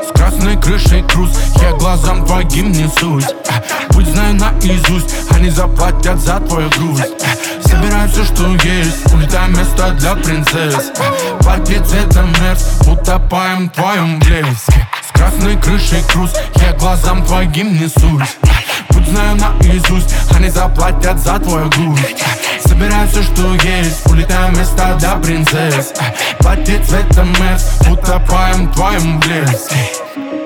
С красной крышей круз, я глазам твоим несусь. Пусть знаю наизусть, они заплатят за твою грусть. Собираю все, что есть, улетаем место для принцесс. Платье цвета мерс, утопаем в твоем блеске. С красной крышей круз, я глазам твоим несусь. Пусть знаю наизусть, они заплатят за твою грусть. Собираю все, что есть, улетаем место для принцесс. Платье цвета мерс, утопаем в твоем блеске.